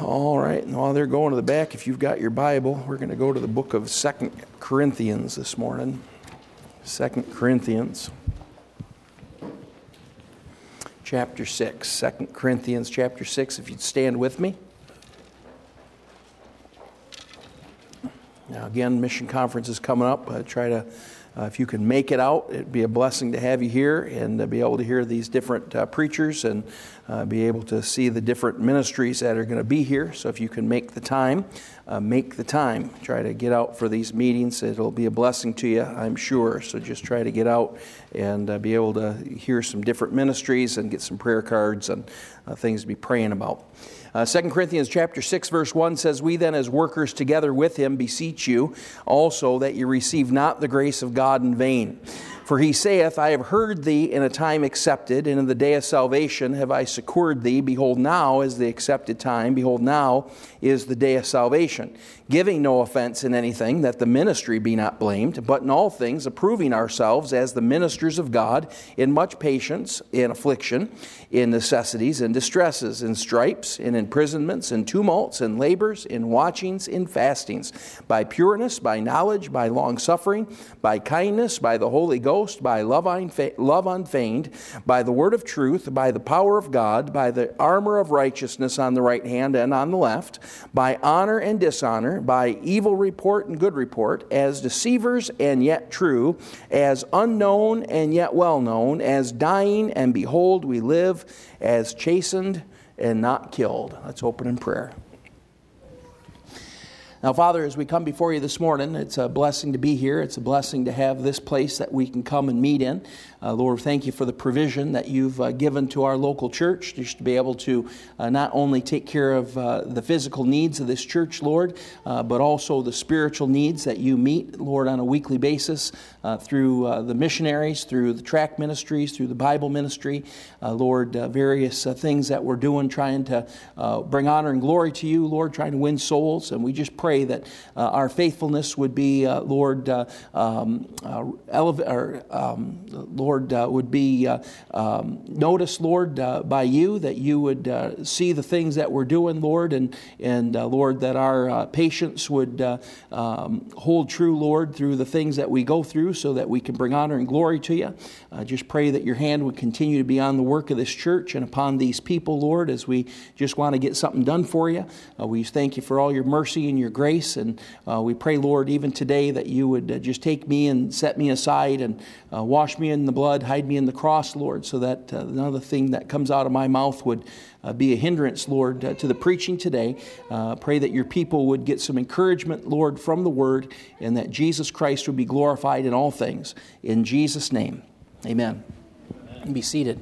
All right, and while they're going to the back, if you've got your Bible, we're going to go to the book of 2 Corinthians this morning. 2 Corinthians chapter 6. 2 Corinthians chapter 6, if you'd stand with me. Now again, Mission Conference is coming up. If you can make it out, it'd be a blessing to have you here and be able to hear these different preachers and be able to see the different ministries that are going to be here. So if you can make the time. Try to get out for these meetings. It'll be a blessing to you, I'm sure. So just try to get out and be able to hear some different ministries and get some prayer cards and things to be praying about. 2 Corinthians chapter 6 verse 1 says, "We then as workers together with him beseech you also that you receive not the grace of God in vain. For he saith, I have heard thee in a time accepted, and in the day of salvation have I succored thee. Behold, now is the accepted time. Behold, now is the day of salvation. Giving no offense in anything, that the ministry be not blamed, but in all things approving ourselves as the ministers of God, in much patience, in affliction, in necessities, in distresses, in stripes, in imprisonments, in tumults, in labors, in watchings, in fastings, by pureness, by knowledge, by long-suffering, by kindness, by the Holy Ghost, by love unfeigned, by the word of truth, by the power of God, by the armor of righteousness on the right hand and on the left, by honor and dishonor, by evil report and good report, as deceivers and yet true, as unknown and yet well known, as dying and behold we live, as chastened and not killed." Let's open in prayer. Now, Father, as we come before you this morning, it's a blessing to be here. It's a blessing to have this place that we can come and meet in. Lord, thank you for the provision that you've given to our local church just to be able to not only take care of the physical needs of this church, Lord, but also the spiritual needs that you meet, Lord, on a weekly basis through the missionaries, through the tract ministries, through the Bible ministry, Lord, various things that we're doing, trying to bring honor and glory to you, Lord, trying to win souls. And we just pray that our faithfulness would be, Lord, would be noticed, Lord, by you, that you would see the things that we're doing, Lord, and Lord, that our patience would hold true, Lord, through the things that we go through so that we can bring honor and glory to you. Just pray that your hand would continue to be on the work of this church and upon these people, Lord, as we just want to get something done for you. We thank you for all your mercy and your grace, and we pray, Lord, even today that you would just take me and set me aside and wash me in the blood, hide me in the cross, Lord, so that none of the thing that comes out of my mouth would be a hindrance, Lord, to the preaching today. Pray that your people would get some encouragement, Lord, from the Word, and that Jesus Christ would be glorified in all things. In Jesus' name, amen. And be seated.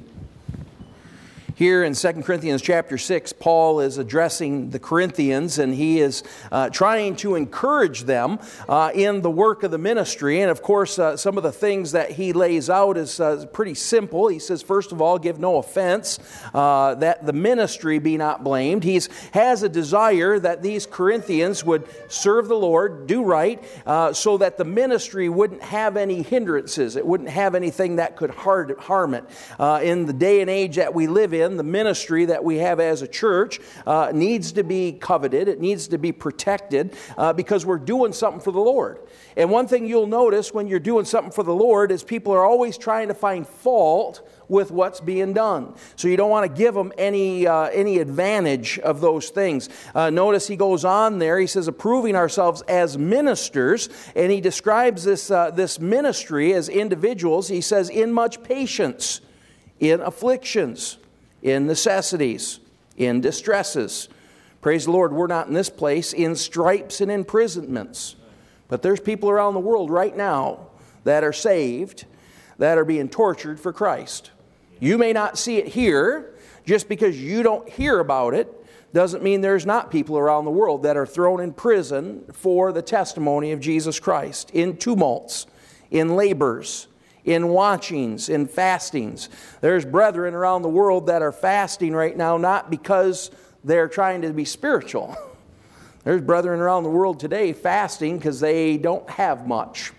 Here in 2 Corinthians chapter 6, Paul is addressing the Corinthians, and he is trying to encourage them in the work of the ministry. And of course, some of the things that he lays out is pretty simple. He says, first of all, give no offense, that the ministry be not blamed. He has a desire that these Corinthians would serve the Lord, do right, so that the ministry wouldn't have any hindrances. It wouldn't have anything that could harm it. In the day and age that we live in, the ministry that we have as a church needs to be coveted. It needs to be protected because we're doing something for the Lord. And one thing you'll notice when you're doing something for the Lord is people are always trying to find fault with what's being done. So you don't want to give them any advantage of those things. Notice he goes on there. He says, approving ourselves as ministers, and he describes this ministry as individuals. He says, in much patience, in afflictions, in necessities, in distresses. Praise the Lord, we're not in this place, in stripes and imprisonments. But there's people around the world right now that are saved, that are being tortured for Christ. You may not see it here. Just because you don't hear about it doesn't mean there's not people around the world that are thrown in prison for the testimony of Jesus Christ, in tumults, in labors, in watchings, in fastings. There's brethren around the world that are fasting right now, not because they're trying to be spiritual. There's brethren around the world today fasting because they don't have much.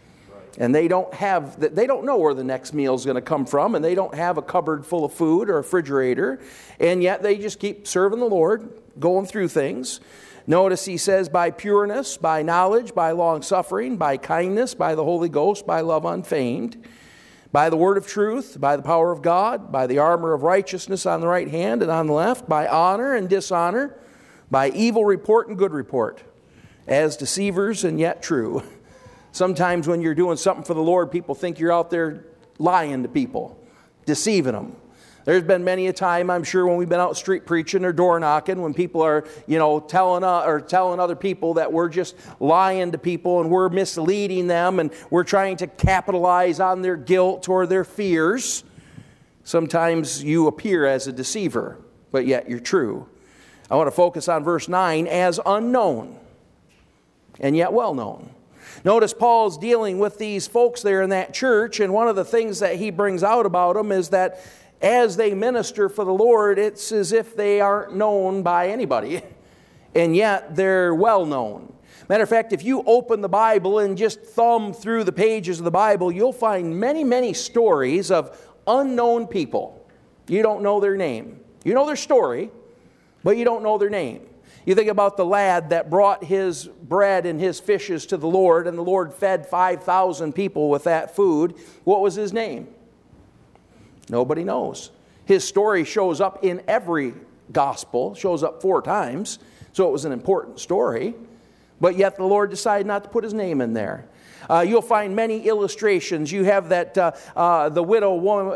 And they don't know where the next meal is going to come from, and they don't have a cupboard full of food or a refrigerator, and yet they just keep serving the Lord, going through things. Notice he says, by pureness, by knowledge, by long-suffering, by kindness, by the Holy Ghost, by love unfeigned, by the word of truth, by the power of God, by the armor of righteousness on the right hand and on the left, by honor and dishonor, by evil report and good report, as deceivers and yet true. Sometimes when you're doing something for the Lord, people think you're out there lying to people, deceiving them. There's been many a time, I'm sure, when we've been out street preaching or door knocking, when people are, telling other people that we're just lying to people and we're misleading them and we're trying to capitalize on their guilt or their fears. Sometimes you appear as a deceiver, but yet you're true. I want to focus on verse 9, as unknown and yet well known. Notice Paul's dealing with these folks there in that church, and one of the things that he brings out about them is that as they minister for the Lord, it's as if they aren't known by anybody, and yet they're well known. Matter of fact, if you open the Bible and just thumb through the pages of the Bible, you'll find many, many stories of unknown people. You don't know their name. You know their story, but you don't know their name. You think about the lad that brought his bread and his fishes to the Lord, and the Lord fed 5,000 people with that food. What was his name? Nobody knows. His story shows up in every gospel, shows up 4 times, so it was an important story. But yet the Lord decided not to put his name in there. You'll find many illustrations. You have that the widow woman,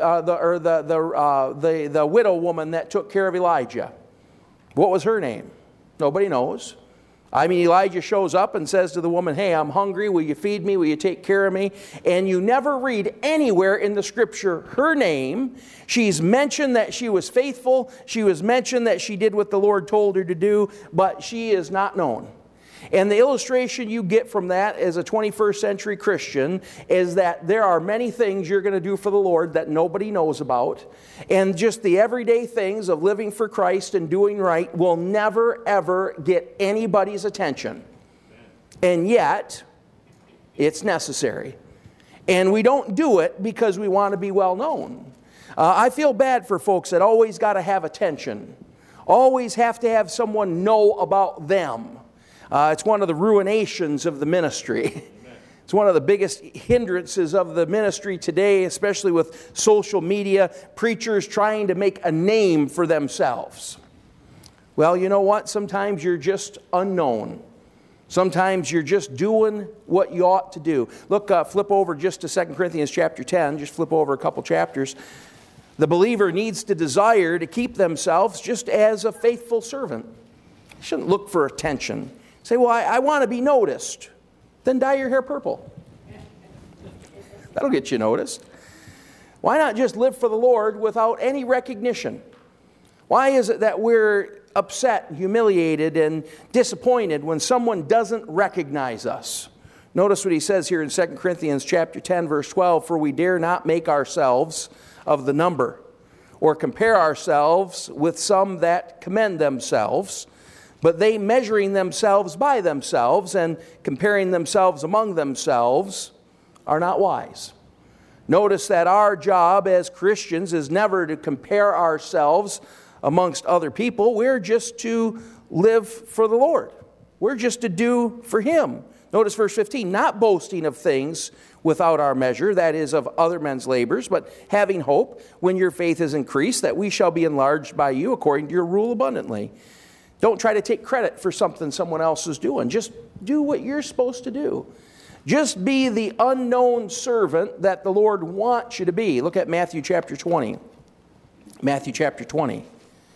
the widow woman that took care of Elijah. What was her name? Nobody knows. I mean, Elijah shows up and says to the woman, hey, I'm hungry. Will you feed me? Will you take care of me? And you never read anywhere in the Scripture her name. She's mentioned that she was faithful. She was mentioned that she did what the Lord told her to do, but she is not known. And the illustration you get from that as a 21st century Christian is that there are many things you're going to do for the Lord that nobody knows about. And just the everyday things of living for Christ and doing right will never, ever get anybody's attention. And yet, it's necessary. And we don't do it because we want to be well known. I feel bad for folks that always got to have attention. Always have to have someone know about them. It's one of the ruinations of the ministry. It's one of the biggest hindrances of the ministry today, especially with social media, preachers trying to make a name for themselves. Well, you know what? Sometimes you're just unknown. Sometimes you're just doing what you ought to do. Look, flip over just to 2 Corinthians chapter 10. Just flip over a couple chapters. The believer needs to desire to keep themselves just as a faithful servant. You shouldn't look for attention. Say, well, I want to be noticed. Then dye your hair purple. That'll get you noticed. Why not just live for the Lord without any recognition? Why is it that we're upset, humiliated, and disappointed when someone doesn't recognize us? Notice what he says here in 2 Corinthians chapter 10, verse 12, for we dare not make ourselves of the number, or compare ourselves with some that commend themselves, but they measuring themselves by themselves and comparing themselves among themselves are not wise. Notice that our job as Christians is never to compare ourselves amongst other people. We're just to live for the Lord. We're just to do for Him. Notice verse 15, not boasting of things without our measure, that is of other men's labors, but having hope when your faith is increased, that we shall be enlarged by you according to your rule abundantly. Don't try to take credit for something someone else is doing. Just do what you're supposed to do. Just be the unknown servant that the Lord wants you to be. Look at Matthew chapter 20. Matthew chapter 20.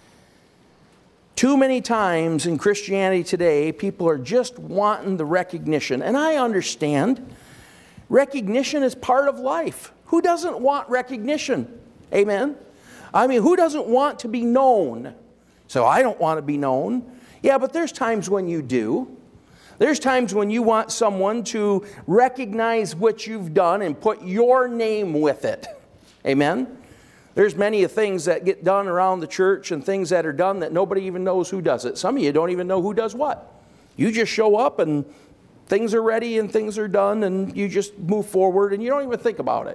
Too many times in Christianity today, people are just wanting the recognition. And I understand. Recognition is part of life. Who doesn't want recognition? Amen? I mean, who doesn't want to be known? So I don't want to be known. Yeah, but there's times when you do. There's times when you want someone to recognize what you've done and put your name with it. Amen? There's many things that get done around the church and things that are done that nobody even knows who does it. Some of you don't even know who does what. You just show up and Things are ready and things are done, and you just move forward and you don't even think about it.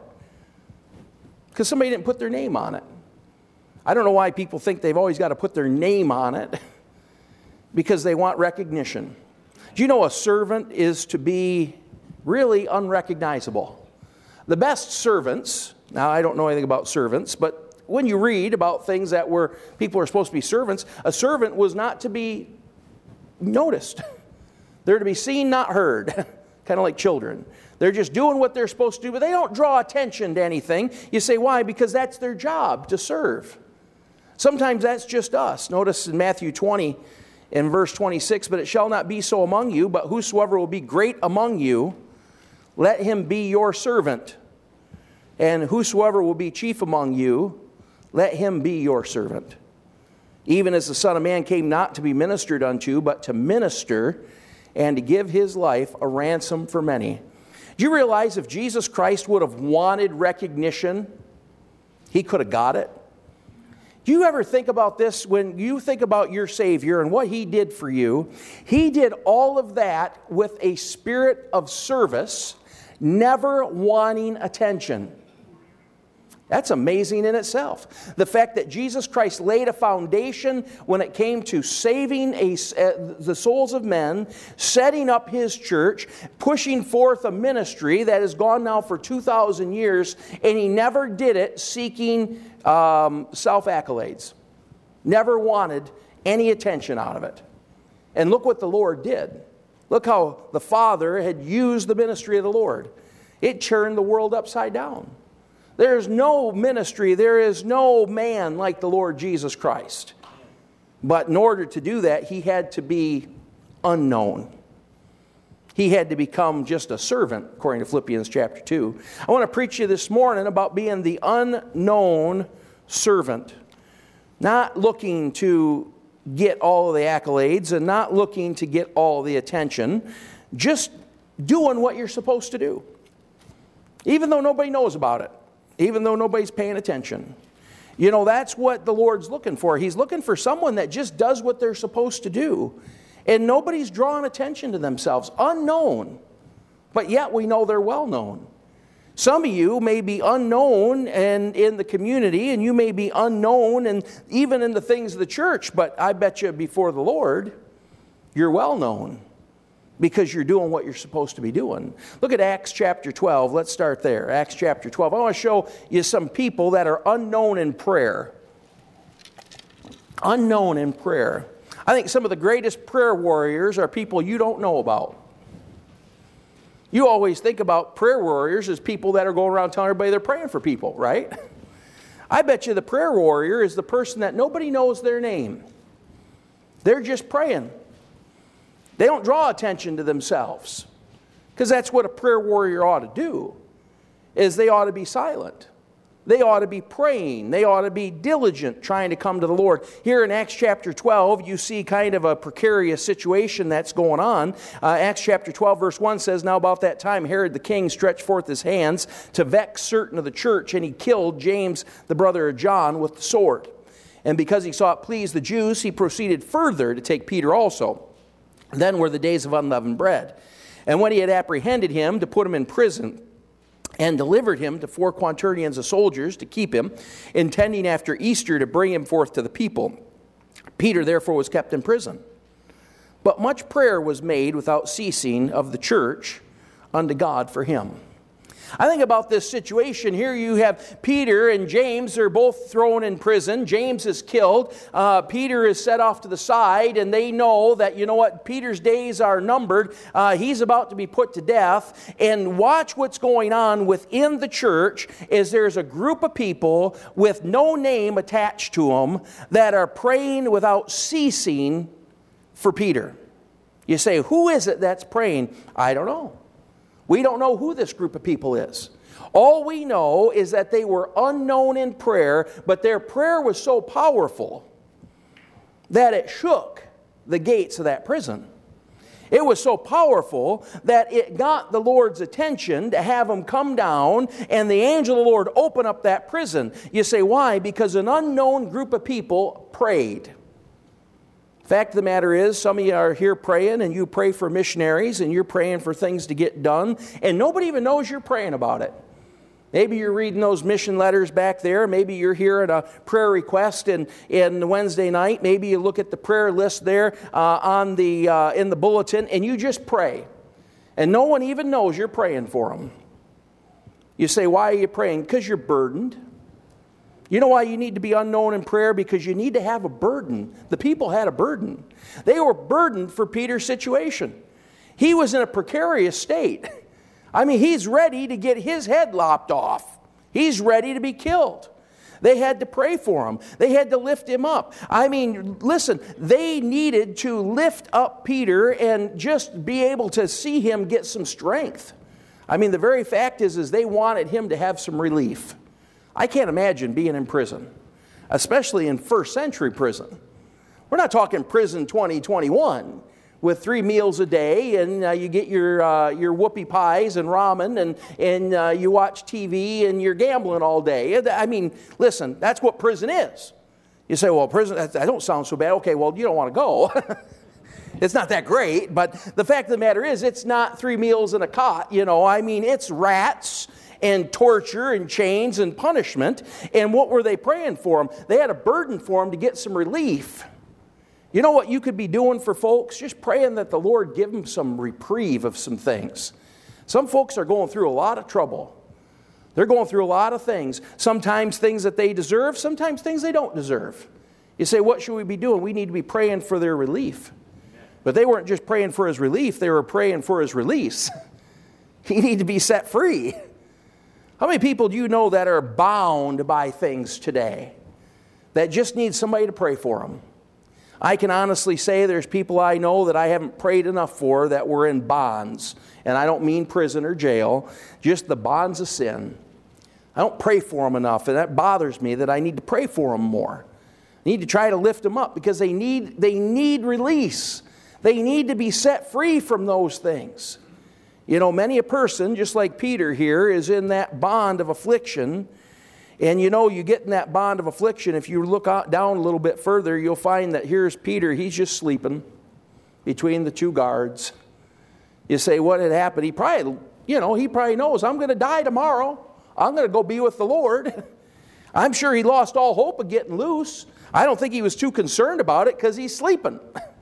Because somebody didn't put their name on it. I don't know why people think they've always got to put their name on it. Because they want recognition. Do you know a servant is to be really unrecognizable? The best servants, now I don't know anything about servants, but when you read about things that were people are supposed to be servants, a servant was not to be noticed. They're to be seen, not heard. Kind of like children. They're just doing what they're supposed to do, but they don't draw attention to anything. You say, why? Because that's their job, to serve. Sometimes that's just us. Notice in Matthew 20 and verse 26, but it shall not be so among you, but whosoever will be great among you, let him be your servant. And whosoever will be chief among you, let him be your servant. Even as the Son of Man came not to be ministered unto, but to minister and to give his life a ransom for many. Do you realize if Jesus Christ would have wanted recognition, he could have got it? Do you ever think about this when you think about your Savior and what he did for you? He did all of that with a spirit of service, never wanting attention. That's amazing in itself. The fact that Jesus Christ laid a foundation when it came to saving the souls of men, setting up his church, pushing forth a ministry that has gone now for 2,000 years, and he never did it seeking self-accolades. Never wanted any attention out of it. And look what the Lord did. Look how the Father had used the ministry of the Lord. It turned the world upside down. There's no ministry, there is no man like the Lord Jesus Christ. But in order to do that, he had to be unknown. He had to become just a servant, according to Philippians chapter 2. I want to preach to you this morning about being the unknown servant. Not looking to get all of the accolades and not looking to get all the attention. Just doing what you're supposed to do. Even though nobody knows about it. Even though nobody's paying attention. You know, that's what the Lord's looking for. He's looking for someone that just does what they're supposed to do. And nobody's drawing attention to themselves. Unknown. But yet we know they're well known. Some of you may be unknown and in the community, and you may be unknown and even in the things of the church. But I bet you before the Lord, you're well known. Because you're doing what you're supposed to be doing. Look at Acts chapter 12. Let's start there. Acts chapter 12. I want to show you some people that are unknown in prayer. Unknown in prayer. I think some of the greatest prayer warriors are people you don't know about. You always think about prayer warriors as people that are going around telling everybody they're praying for people, right? I bet you the prayer warrior is the person that nobody knows their name. They're just praying. They don't draw attention to themselves. Because that's what a prayer warrior ought to do, is they ought to be silent. They ought to be praying. They ought to be diligent trying to come to the Lord. Here in Acts chapter 12, you see kind of a precarious situation that's going on. Acts chapter 12 verse 1 says, Now about that time Herod the king stretched forth his hands to vex certain of the church, and he killed James, the brother of John, with the sword. And because he saw it please the Jews, he proceeded further to take Peter also. Then were the days of unleavened bread. And when he had apprehended him to put him in prison, and delivered him to 4 quaternions of soldiers to keep him, intending after Easter to bring him forth to the people. Peter therefore was kept in prison. But much prayer was made without ceasing of the church unto God for him. I think about this situation here. You have Peter and James. They're both thrown in prison. James is killed. Peter is set off to the side, and they know that, you know what, Peter's days are numbered. He's about to be put to death. And watch what's going on within the church is there's a group of people with no name attached to them that are praying without ceasing for Peter. You say, who is it that's praying? I don't know. We don't know who this group of people is. All we know is that they were unknown in prayer, but their prayer was so powerful that it shook the gates of that prison. It was so powerful that it got the Lord's attention to have him come down and the angel of the Lord open up that prison. You say, why? Because an unknown group of people prayed. Fact of the matter is, some of you are here praying, and you pray for missionaries, and you're praying for things to get done, and nobody even knows you're praying about it. Maybe you're reading those mission letters back there. Maybe you're hearing a prayer request in Wednesday night. Maybe you look at the prayer list there in the bulletin, and you just pray. And no one even knows you're praying for them. You say, why are you praying? Because you're burdened. You know why you need to be unknown in prayer? Because you need to have a burden. The people had a burden. They were burdened for Peter's situation. He was in a precarious state. I mean, he's ready to get his head lopped off. He's ready to be killed. They had to pray for him. They had to lift him up. I mean, listen, they needed to lift up Peter and just be able to see him get some strength. I mean, the very fact is they wanted him to have some relief. I can't imagine being in prison, especially in first century prison. We're not talking prison 2021 with 3 meals a day, and you get your whoopie pies and ramen, and you watch TV, and you're gambling all day. I mean, listen, that's what prison is. You say, well, prison, that don't sound so bad. Okay, well, you don't want to go. It's not that great, but the fact of the matter is it's not 3 meals and a cot, you know. I mean, it's rats and torture and chains and punishment. And what were they praying for him? They had a burden for him to get some relief. You know what you could be doing for folks? Just praying that the Lord give them some reprieve of some things. Some folks are going through a lot of trouble. They're going through a lot of things. Sometimes things that they deserve, sometimes things they don't deserve. You say, what should we be doing? We need to be praying for their relief. But they weren't just praying for his relief, they were praying for his release. He needed to be set free. How many people do you know that are bound by things today that just need somebody to pray for them? I can honestly say there's people I know that I haven't prayed enough for that were in bonds. And I don't mean prison or jail, just the bonds of sin. I don't pray for them enough, and that bothers me that I need to pray for them more. I need to try to lift them up because they need release. They need to be set free from those things. You know, many a person, just like Peter here, is in that bond of affliction. And you know, you get in that bond of affliction, if you look down a little bit further, you'll find that here's Peter, he's just sleeping between the 2 guards. You say, what had happened? He probably knows, I'm going to die tomorrow. I'm going to go be with the Lord. I'm sure he lost all hope of getting loose. I don't think he was too concerned about it because he's sleeping.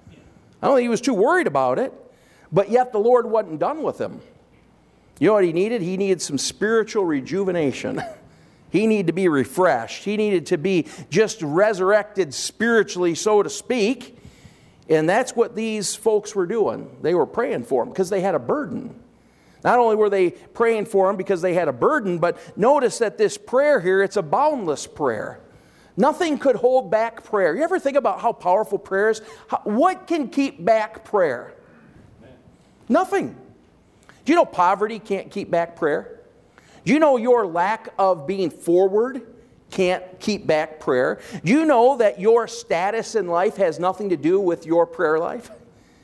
I don't think he was too worried about it. But yet the Lord wasn't done with him. You know what he needed? He needed some spiritual rejuvenation. He needed to be refreshed. He needed to be just resurrected spiritually, so to speak. And that's what these folks were doing. They were praying for him because they had a burden. Not only were they praying for him because they had a burden, but notice that this prayer here, it's a boundless prayer. Nothing could hold back prayer. You ever think about how powerful prayer is? What can keep back prayer? Nothing. Do you know poverty can't keep back prayer? Do you know your lack of being forward can't keep back prayer? Do you know that your status in life has nothing to do with your prayer life?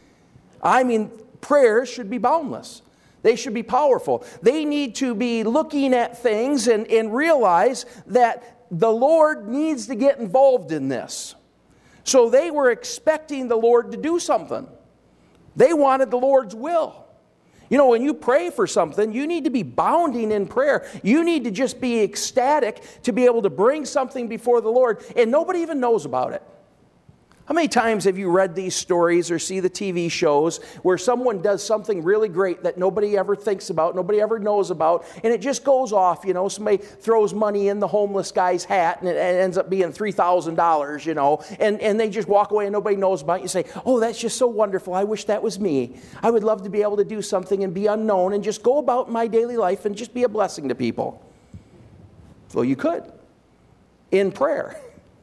I mean, prayers should be boundless. They should be powerful. They need to be looking at things and realize that the Lord needs to get involved in this. So they were expecting the Lord to do something. They wanted the Lord's will. You know, when you pray for something, you need to be bounding in prayer. You need to just be ecstatic to be able to bring something before the Lord, and nobody even knows about it. How many times have you read these stories or see the TV shows where someone does something really great that nobody ever thinks about, nobody ever knows about, and it just goes off, you know, somebody throws money in the homeless guy's hat and it ends up being $3,000, you know, and they just walk away and nobody knows about it. You say, oh, that's just so wonderful. I wish that was me. I would love to be able to do something and be unknown and just go about my daily life and just be a blessing to people. Well, you could in prayer.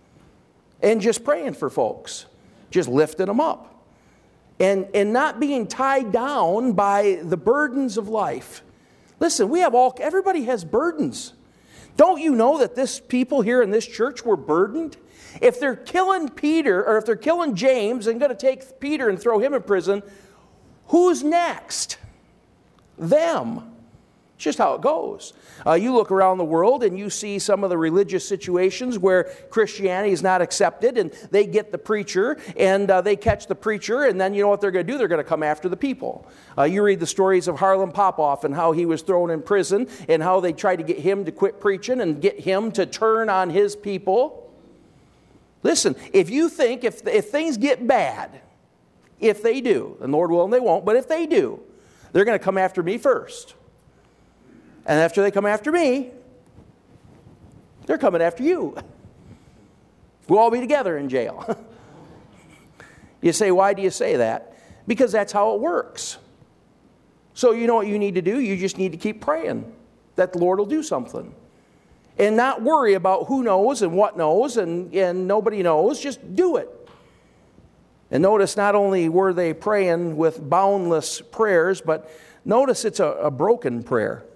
And just praying for folks, just lifting them up. And not being tied down by the burdens of life. Listen, everybody has burdens. Don't you know that this people here in this church were burdened? If they're killing Peter, or if they're killing James and going to take Peter and throw him in prison, who's next? Them. It's just how it goes. You look around the world and you see some of the religious situations where Christianity is not accepted, and they get the preacher and they catch the preacher, and then you know what they're going to do? They're going to come after the people. You read the stories of Harlem Popoff and how he was thrown in prison and how they tried to get him to quit preaching and get him to turn on his people. Listen, if you think if things get bad, if they do, and Lord willing they won't, but if they do, they're going to come after me first. And after they come after me, they're coming after you. We'll all be together in jail. You say, why do you say that? Because that's how it works. So you know what you need to do? You just need to keep praying that the Lord will do something. And not worry about who knows and what knows and nobody knows. Just do it. And notice not only were they praying with boundless prayers, but notice it's a broken prayer.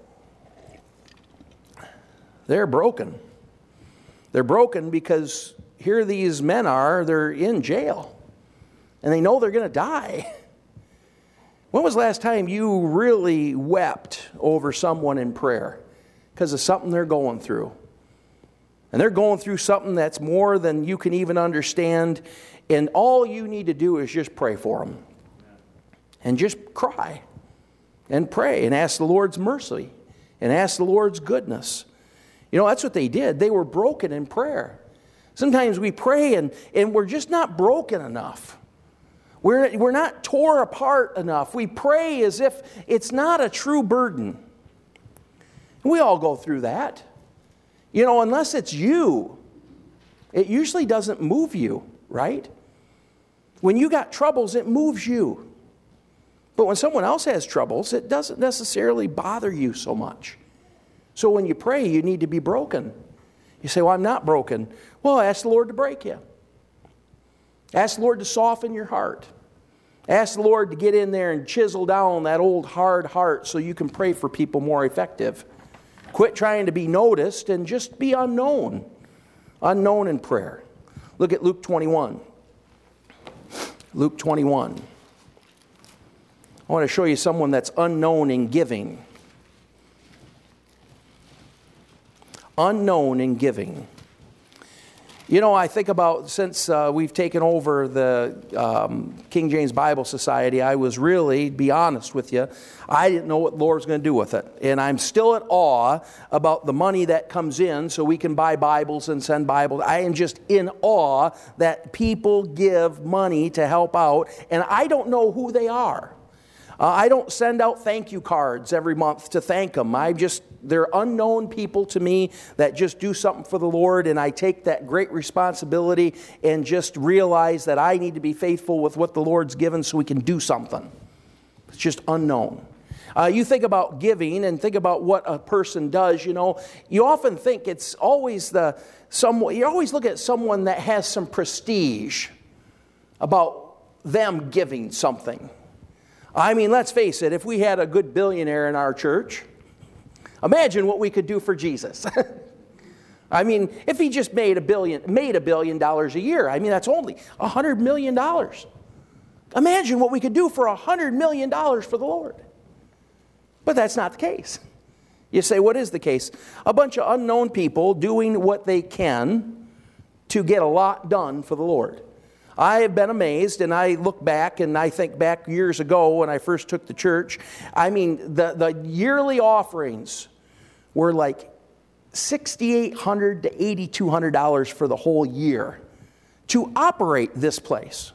They're broken. They're broken because here these men are, they're in jail. And they know they're going to die. When was the last time you really wept over someone in prayer? Because of something they're going through. And they're going through something that's more than you can even understand. And all you need to do is just pray for them. And just cry. And pray. And ask the Lord's mercy. And ask the Lord's goodness. You know, that's what they did. They were broken in prayer. Sometimes we pray and we're just not broken enough. We're not tore apart enough. We pray as if it's not a true burden. We all go through that. You know, unless it's you, it usually doesn't move you, right? When you got troubles, it moves you. But when someone else has troubles, it doesn't necessarily bother you so much. So when you pray, you need to be broken. You say, well, I'm not broken. Well, ask the Lord to break you. Ask the Lord to soften your heart. Ask the Lord to get in there and chisel down that old hard heart so you can pray for people more effective. Quit trying to be noticed and just be unknown. Unknown in prayer. Look at Luke 21. Luke 21. I want to show you someone that's unknown in giving. Unknown in giving. You know, I think about since we've taken over the King James Bible Society, I was really, to be honest with you, I didn't know what the Lord's going to do with it. And I'm still at awe about the money that comes in so we can buy Bibles and send Bibles. I am just in awe that people give money to help out, and I don't know who they are. I don't send out thank you cards every month to thank them. They're unknown people to me that just do something for the Lord, and I take that great responsibility and just realize that I need to be faithful with what the Lord's given so we can do something. It's just unknown. You think about giving and think about what a person does, you know. You often think it's always you always look at someone that has some prestige about them giving something. I mean, let's face it, if we had a good billionaire in our church, imagine what we could do for Jesus. I mean, if he just made $1 billion a year, I mean, that's only $100 million. Imagine what we could do for $100 million for the Lord. But that's not the case. You say, what is the case? A bunch of unknown people doing what they can to get a lot done for the Lord. I have been amazed, and I look back, and I think back years ago when I first took the church. I mean, the yearly offerings were like $6,800 to $8,200 for the whole year to operate this place.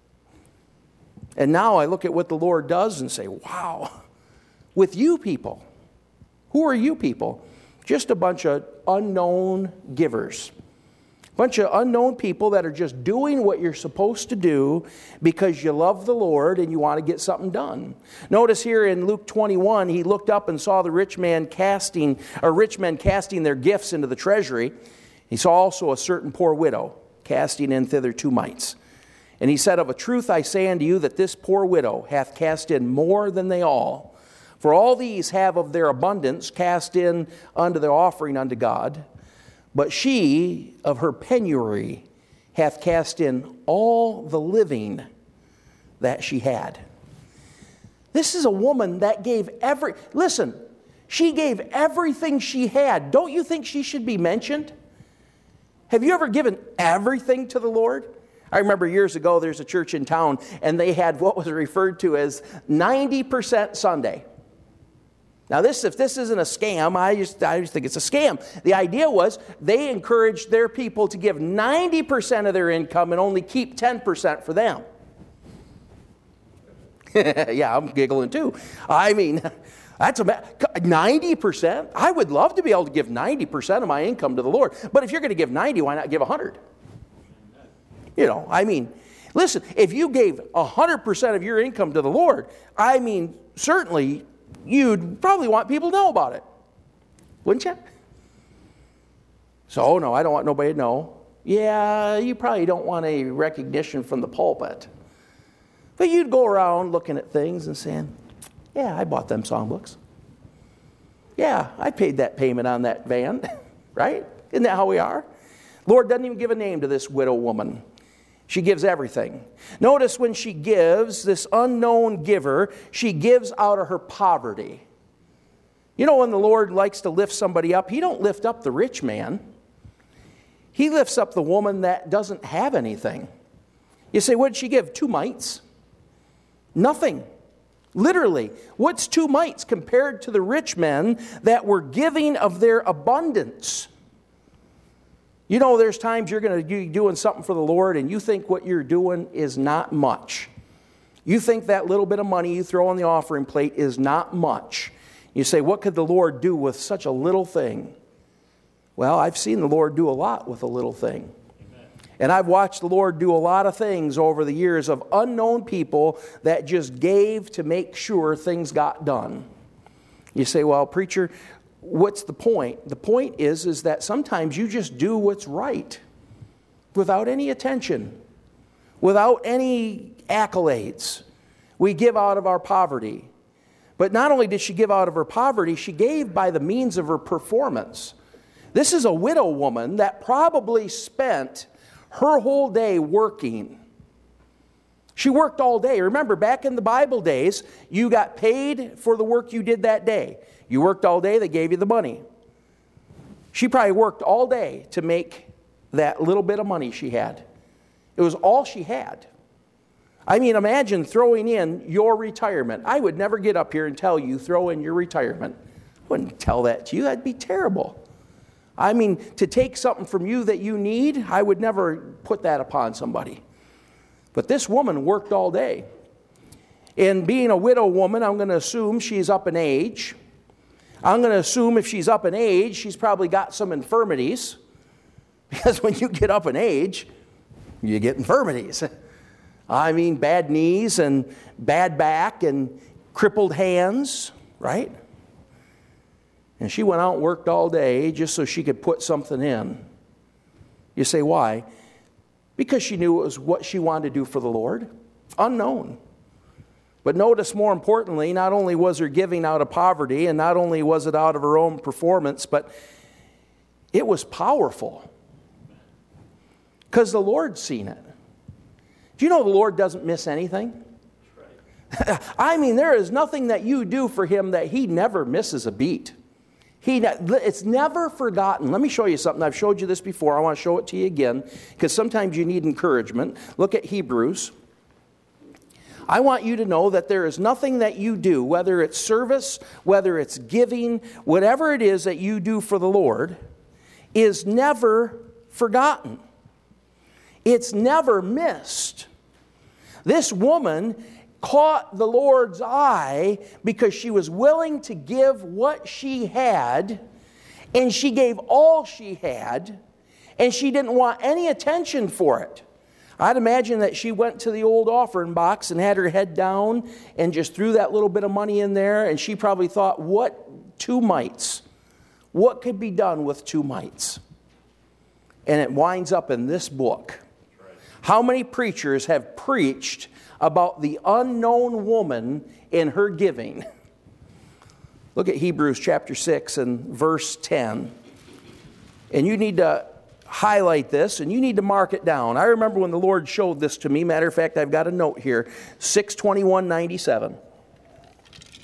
And now I look at what the Lord does and say, wow, with you people. Who are you people? Just a bunch of unknown givers. Bunch of unknown people that are just doing what you're supposed to do because you love the Lord and you want to get something done. Notice here in Luke 21, he looked up and saw the rich men casting their gifts into the treasury. He saw also a certain poor widow casting in thither 2 mites. And he said, of a truth I say unto you that this poor widow hath cast in more than they all. For all these have of their abundance cast in unto their offering unto God. But she of her penury hath cast in all the living that she had. This is a woman that gave listen, She gave everything she had. Don't you think she should be mentioned? Have you ever given everything to the Lord? I remember years ago, there's a church in town, and they had what was referred to as 90% Sunday. Now, if this isn't a scam, I just think it's a scam. The idea was they encouraged their people to give 90% of their income and only keep 10% for them. Yeah, I'm giggling too. I mean, that's 90%. I would love to be able to give 90% of my income to the Lord. But if you're going to give 90, why not give 100? You know, I mean, listen, if you gave 100% of your income to the Lord, I mean, certainly you'd probably want people to know about it. Wouldn't you? So, no, I don't want nobody to know. Yeah, you probably don't want a recognition from the pulpit. But you'd go around looking at things and saying, yeah, I bought them songbooks. Yeah, I paid that payment on that van, right? Isn't that how we are? Lord doesn't even give a name to this widow woman. She gives everything. Notice when she gives, this unknown giver, she gives out of her poverty. You know, when the Lord likes to lift somebody up, He don't lift up the rich man. He lifts up the woman that doesn't have anything. You say, what did she give? 2 mites? Nothing. Literally, what's 2 mites compared to the rich men that were giving of their abundance? You know, there's times you're going to be doing something for the Lord and you think what you're doing is not much. You think that little bit of money you throw on the offering plate is not much. You say, what could the Lord do with such a little thing? Well, I've seen the Lord do a lot with a little thing. Amen. And I've watched the Lord do a lot of things over the years of unknown people that just gave to make sure things got done. You say, well, preacher, what's the point? The point is that sometimes you just do what's right without any attention, without any accolades. We give out of our poverty. But not only did she give out of her poverty, she gave by the means of her performance. This is a widow woman that probably spent her whole day working. She worked all day. Remember, back in the Bible days, you got paid for the work you did that day. You worked all day, they gave you the money. She probably worked all day to make that little bit of money she had. It was all she had. I mean, imagine throwing in your retirement. I would never get up here and tell you, throw in your retirement. I wouldn't tell that to you. That'd be terrible. I mean, to take something from you that you need, I would never put that upon somebody. But this woman worked all day. And being a widow woman, I'm going to assume she's up in age. I'm going to assume if she's up in age, she's probably got some infirmities. Because when you get up in age, you get infirmities. I mean, bad knees and bad back and crippled hands, right? And she went out and worked all day just so she could put something in. You say, why? Because she knew it was what she wanted to do for the Lord. Unknown. But notice, more importantly, not only was her giving out of poverty, and not only was it out of her own performance, but it was powerful. Because the Lord's seen it. Do you know the Lord doesn't miss anything? I mean, there is nothing that you do for Him that He never misses a beat. It's never forgotten. Let me show you something. I've showed you this before. I want to show it to you again, because sometimes you need encouragement. Look at Hebrews. I want you to know that there is nothing that you do, whether it's service, whether it's giving, whatever it is that you do for the Lord, is never forgotten. It's never missed. This woman caught the Lord's eye because she was willing to give what she had, and she gave all she had, and she didn't want any attention for it. I'd imagine that she went to the old offering box and had her head down and just threw that little bit of money in there, and she probably thought, what 2 mites? What could be done with 2 mites? And it winds up in this book. How many preachers have preached about the unknown woman in her giving? Look at Hebrews chapter 6 and verse 10. And you need to highlight this, and you need to mark it down. I remember when the Lord showed this to me. Matter of fact, I've got a note here. 6:21:97.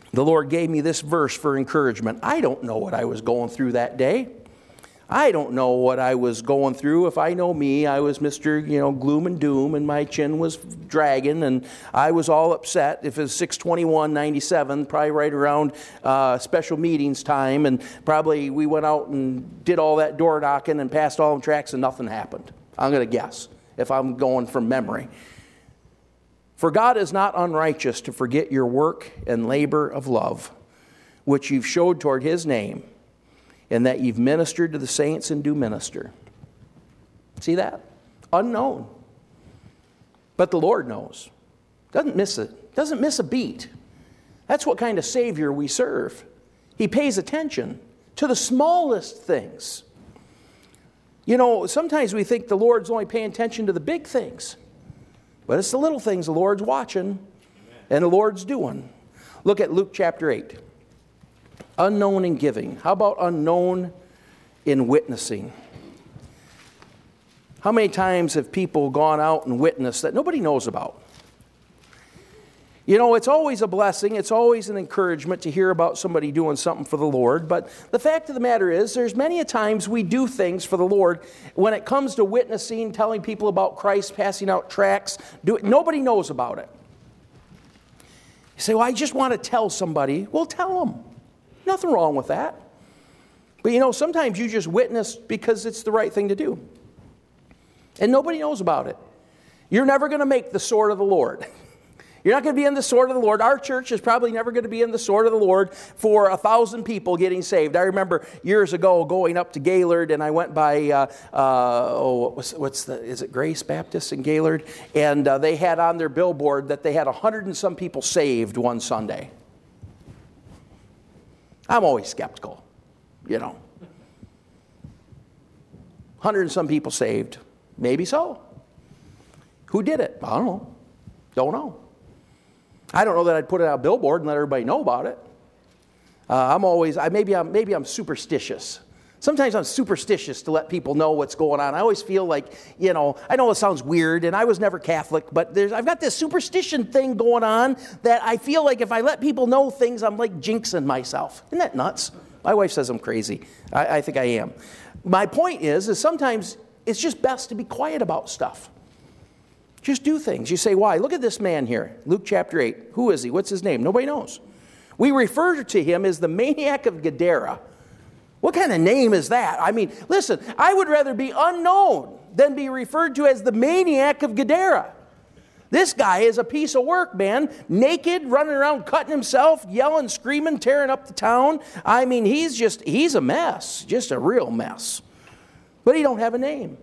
the Lord gave me this verse for encouragement. I don't know what I was going through that day. I don't know what I was going through. If I know me, I was Mr. Gloom and Doom, and my chin was dragging, and I was all upset. If it was 6/21/97, probably right around special meetings time, and probably we went out and did all that door knocking and passed all the tracts, and nothing happened. I'm going to guess, if I'm going from memory. For God is not unrighteous to forget your work and labor of love, which you've showed toward His name, and that you've ministered to the saints and do minister. See that? Unknown. But the Lord knows. Doesn't miss it. Doesn't miss a beat. That's what kind of Savior we serve. He pays attention to the smallest things. Sometimes we think the Lord's only paying attention to the big things. But it's the little things the Lord's watching and the Lord's doing. Look at Luke chapter 8. Unknown in giving. How about unknown in witnessing? How many times have people gone out and witnessed that nobody knows about? It's always a blessing. It's always an encouragement to hear about somebody doing something for the Lord. But the fact of the matter is, there's many a times we do things for the Lord. When it comes to witnessing, telling people about Christ, passing out tracts, nobody knows about it. You say, well, I just want to tell somebody. Well, tell them. Nothing wrong with that. But sometimes you just witness because it's the right thing to do. And nobody knows about it. You're never going to make the sword of the Lord. You're not going to be in the sword of the Lord. Our church is probably never going to be in the sword of the Lord for 1,000 people getting saved. I remember years ago going up to Gaylord, and I went by, is it Grace Baptist in Gaylord? And they had on their billboard that they had 100 and some people saved one Sunday. I'm always skeptical, 100 and some people saved. Maybe so. Who did it? I don't know. Don't know. I don't know that I'd put it on a billboard and let everybody know about it. Maybe I'm superstitious. Sometimes I'm superstitious to let people know what's going on. I always feel like, I know it sounds weird, and I was never Catholic, but I've got this superstition thing going on that I feel like if I let people know things, I'm like jinxing myself. Isn't that nuts? My wife says I'm crazy. I think I am. My point is sometimes it's just best to be quiet about stuff. Just do things. You say, why? Look at this man here. Luke chapter 8. Who is he? What's his name? Nobody knows. We refer to him as the maniac of Gadara. What kind of name is that? I mean, listen, I would rather be unknown than be referred to as the maniac of Gadara. This guy is a piece of work, man. Naked, running around, cutting himself, yelling, screaming, tearing up the town. I mean, he's a mess. Just a real mess. But he don't have a name.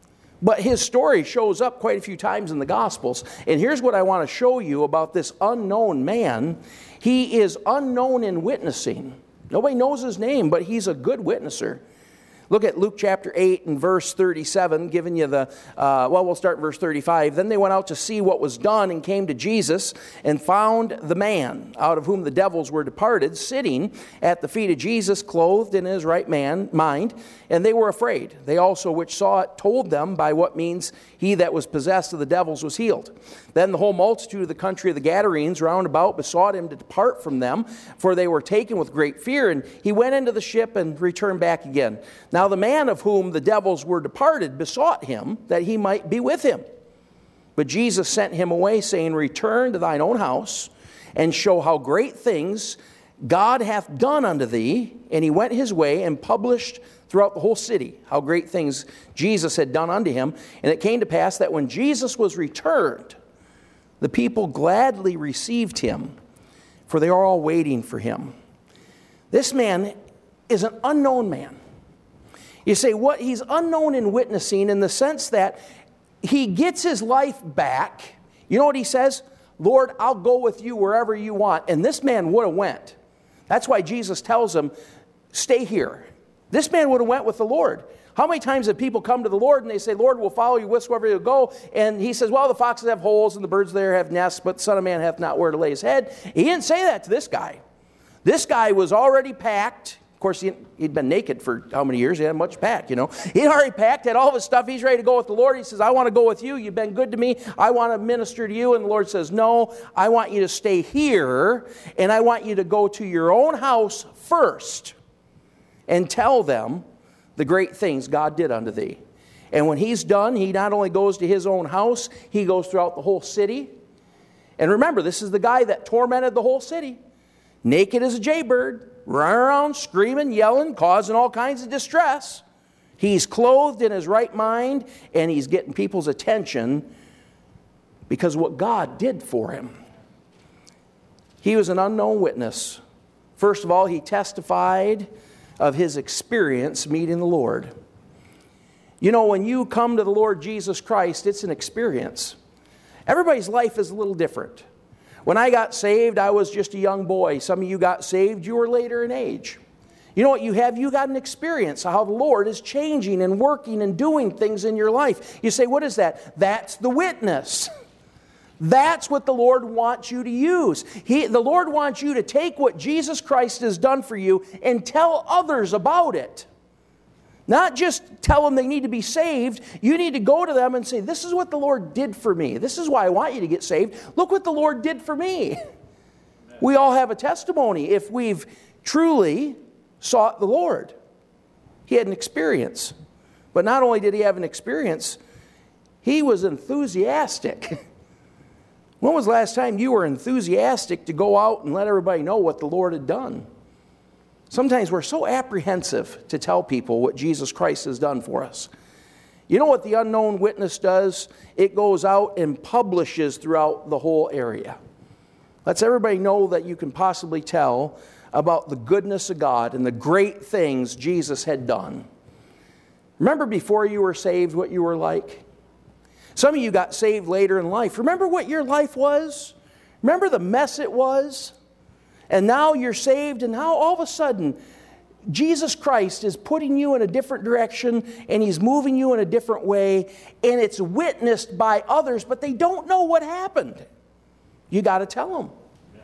But his story shows up quite a few times in the Gospels. And here's what I want to show you about this unknown man. He is unknown in witnessing. Nobody knows his name, but he's a good witnesser. Look at Luke chapter 8 and verse 37, giving you we'll start in verse 35. Then they went out to see what was done and came to Jesus and found the man, out of whom the devils were departed, sitting at the feet of Jesus, clothed in his right mind. And they were afraid. They also which saw it told them by what means he that was possessed of the devils was healed. Then the whole multitude of the country of the Gadarenes round about besought him to depart from them, for they were taken with great fear. And he went into the ship and returned back again. Now the man of whom the devils were departed besought him that he might be with him. But Jesus sent him away, saying, Return to thine own house, and show how great things God hath done unto thee. And he went his way and published throughout the whole city how great things Jesus had done unto him. And it came to pass that when Jesus was returned, the people gladly received him, for they are all waiting for him. This man is an unknown man. You say, what? He's unknown in witnessing in the sense that he gets his life back. You know what he says? Lord, I'll go with you wherever you want. And this man would have went. That's why Jesus tells him, stay here. This man would have went with the Lord. How many times have people come to the Lord and they say, Lord, we'll follow you wherever you go? And he says, well, the foxes have holes and the birds there have nests, but the Son of Man hath not where to lay his head. He didn't say that to this guy. This guy was already packed, Of course, he'd been naked for how many years? He hadn't much packed, He'd already packed, had all of his stuff. He's ready to go with the Lord. He says, I want to go with you. You've been good to me. I want to minister to you. And the Lord says, no, I want you to stay here, and I want you to go to your own house first and tell them the great things God did unto thee. And when he's done, he not only goes to his own house, he goes throughout the whole city. And remember, this is the guy that tormented the whole city. Naked as a jaybird, running around, screaming, yelling, causing all kinds of distress. He's clothed in his right mind, and he's getting people's attention because of what God did for him. He was an unknown witness. First of all, he testified of his experience meeting the Lord. When you come to the Lord Jesus Christ, it's an experience. Everybody's life is a little different. When I got saved, I was just a young boy. Some of you got saved, you were later in age. You know what you have? You got an experience of how the Lord is changing and working and doing things in your life. You say, what is that? That's the witness. That's what the Lord wants you to use. The Lord wants you to take what Jesus Christ has done for you and tell others about it. Not just tell them they need to be saved. You need to go to them and say, this is what the Lord did for me. This is why I want you to get saved. Look what the Lord did for me. Amen. We all have a testimony if we've truly sought the Lord. He had an experience. But not only did he have an experience, he was enthusiastic. When was the last time you were enthusiastic to go out and let everybody know what the Lord had done? Sometimes we're so apprehensive to tell people what Jesus Christ has done for us. You know what the unknown witness does? It goes out and publishes throughout the whole area. Lets everybody know that you can possibly tell about the goodness of God and the great things Jesus had done. Remember before you were saved what you were like? Some of you got saved later in life. Remember what your life was? Remember the mess it was? And now you're saved, and now all of a sudden, Jesus Christ is putting you in a different direction, and he's moving you in a different way, and it's witnessed by others, but they don't know what happened. You got to tell them.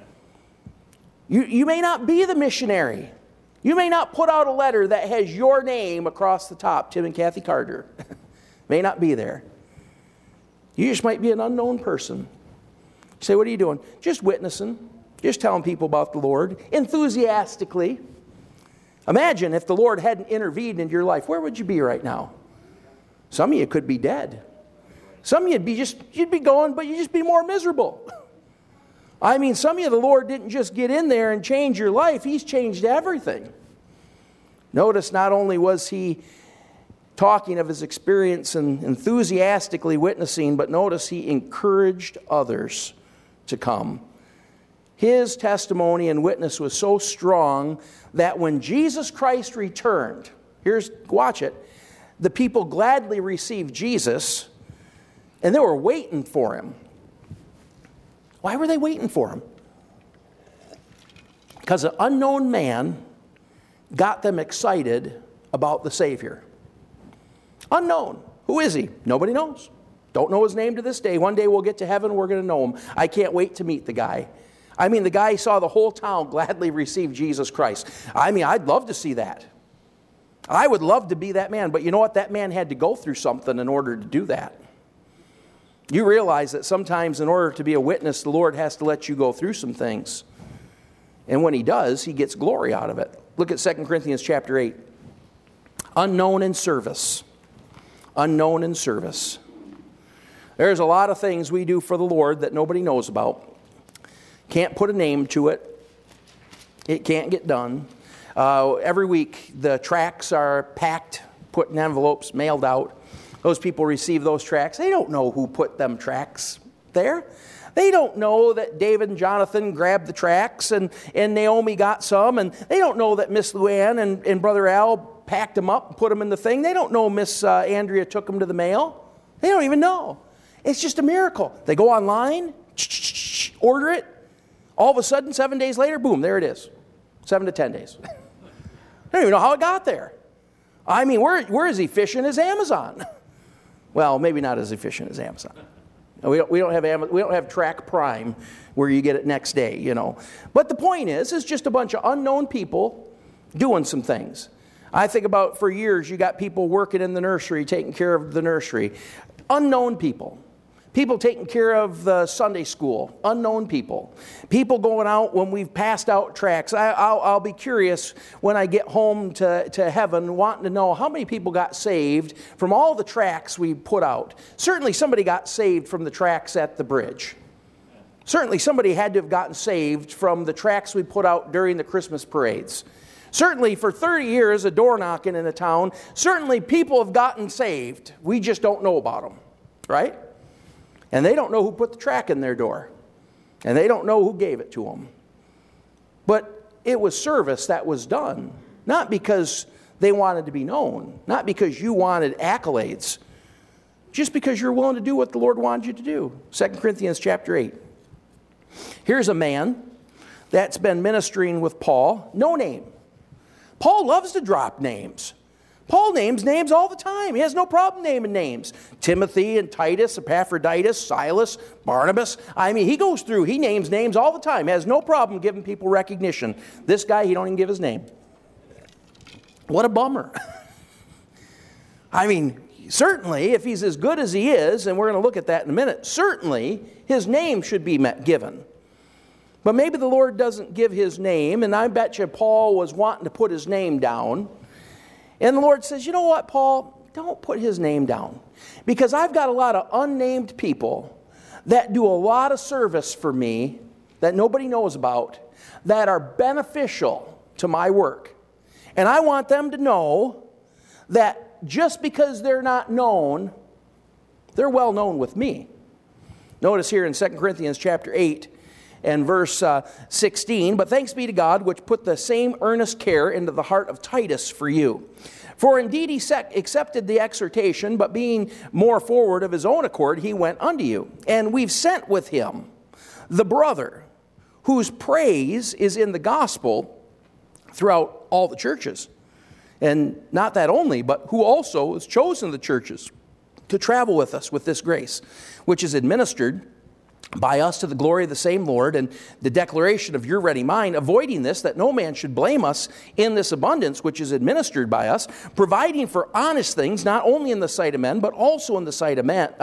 You may not be the missionary. You may not put out a letter that has your name across the top, Tim and Kathy Carter. May not be there. You just might be an unknown person. You say, what are you doing? Just witnessing. Just telling people about the Lord enthusiastically. Imagine if the Lord hadn't intervened in your life. Where would you be right now? Some of you could be dead. Some of you'd be going, but you'd just be more miserable. I mean, some of you, the Lord didn't just get in there and change your life. He's changed everything. Notice not only was he talking of his experience and enthusiastically witnessing, but notice he encouraged others to come. His testimony and witness was so strong that when Jesus Christ returned, watch it, the people gladly received Jesus, and they were waiting for him. Why were they waiting for him? Because an unknown man got them excited about the Savior. Unknown. Who is he? Nobody knows. Don't know his name to this day. One day we'll get to heaven, we're going to know him. I can't wait to meet the guy. I mean, the guy saw the whole town gladly receive Jesus Christ. I mean, I'd love to see that. I would love to be that man. But you know what? That man had to go through something in order to do that. You realize that sometimes in order to be a witness, the Lord has to let you go through some things. And when he does, he gets glory out of it. Look at 2 Corinthians chapter 8. Unknown in service. Unknown in service. There's a lot of things we do for the Lord that nobody knows about. Can't put a name to it. It can't get done. Every week the tracts are packed, put in envelopes, mailed out. Those people receive those tracts. They don't know who put them tracts there. They don't know that David and Jonathan grabbed the tracts and Naomi got some. And they don't know that Miss Luann and Brother Al packed them up and put them in the thing. They don't know Miss Andrea took them to the mail. They don't even know. It's just a miracle. They go online, order it. All of a sudden, 7 days later, boom, there it is. 7 to 10 days. I don't even know how it got there. I mean, we're as efficient as Amazon. Well, maybe not as efficient as Amazon. We don't have Track Prime where you get it next day, you know. But the point is just a bunch of unknown people doing some things. I think about for years, you got people working in the nursery, taking care of the nursery. Unknown people. People taking care of the Sunday school. Unknown people. People going out when we've passed out tracts. I'll be curious when I get home to heaven, wanting to know how many people got saved from all the tracts we put out. Certainly somebody got saved from the tracts at the bridge. Certainly somebody had to have gotten saved from the tracts we put out during the Christmas parades. Certainly for 30 years of door knocking in a town, certainly people have gotten saved. We just don't know about them, right? And they don't know who put the tract in their door. And they don't know who gave it to them. But it was service that was done. Not because they wanted to be known. Not because you wanted accolades. Just because you're willing to do what the Lord wanted you to do. 2 Corinthians chapter 8. Here's a man that's been ministering with Paul. No name. Paul loves to drop names. Paul names names all the time. He has no problem naming names. Timothy and Titus, Epaphroditus, Silas, Barnabas. I mean, he goes through, he names names all the time. He has no problem giving people recognition. This guy, he don't even give his name. What a bummer. I mean, certainly, if he's as good as he is, and we're going to look at that in a minute, certainly his name should be given. But maybe the Lord doesn't give his name, and I bet you Paul was wanting to put his name down. And the Lord says, you know what, Paul? Don't put his name down. Because I've got a lot of unnamed people that do a lot of service for me that nobody knows about, that are beneficial to my work. And I want them to know that just because they're not known, they're well known with me. Notice here in 2 Corinthians chapter 8, and verse 16, but thanks be to God, which put the same earnest care into the heart of Titus for you. For indeed he accepted the exhortation, but being more forward of his own accord, he went unto you. And we've sent with him the brother, whose praise is in the gospel throughout all the churches. And not that only, but who also has chosen the churches to travel with us with this grace, which is administered by us to the glory of the same Lord, and the declaration of your ready mind, avoiding this, that no man should blame us in this abundance which is administered by us, providing for honest things, not only in the sight of men, but also in the sight of men,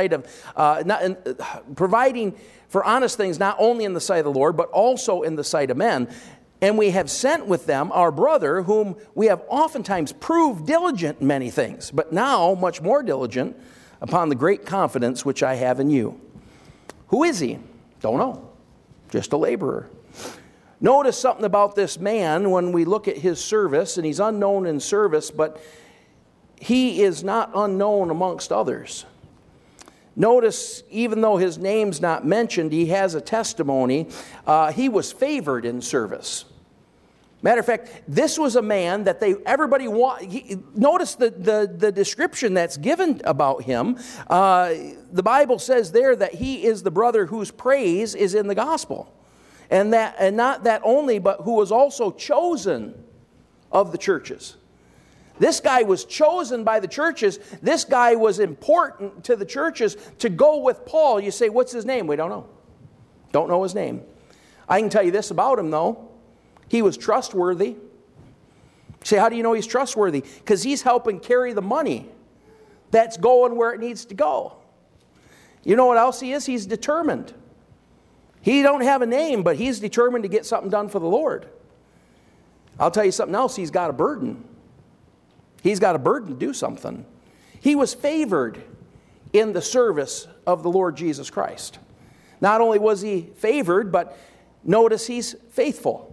providing for honest things, not only in the sight of the Lord, but also in the sight of men. And we have sent with them our brother, whom we have oftentimes proved diligent in many things, but now much more diligent upon the great confidence which I have in you. Who is he? Don't know. Just a laborer. Notice something about this man when we look at his service, and he's unknown in service, but he is not unknown amongst others. Notice, even though his name's not mentioned, he has a testimony. He was favored in service. Matter of fact, this was a man that everybody notice the description that's given about him. The Bible says there that he is the brother whose praise is in the gospel. And not that only, but who was also chosen of the churches. This guy was chosen by the churches. This guy was important to the churches to go with Paul. You say, what's his name? We don't know. Don't know his name. I can tell you this about him, though. He was trustworthy. You say, how do you know he's trustworthy? Because he's helping carry the money that's going where it needs to go. You know what else he is? He's determined. He don't have a name, but he's determined to get something done for the Lord. I'll tell you something else. He's got a burden. He's got a burden to do something. He was favored in the service of the Lord Jesus Christ. Not only was he favored, but notice he's faithful.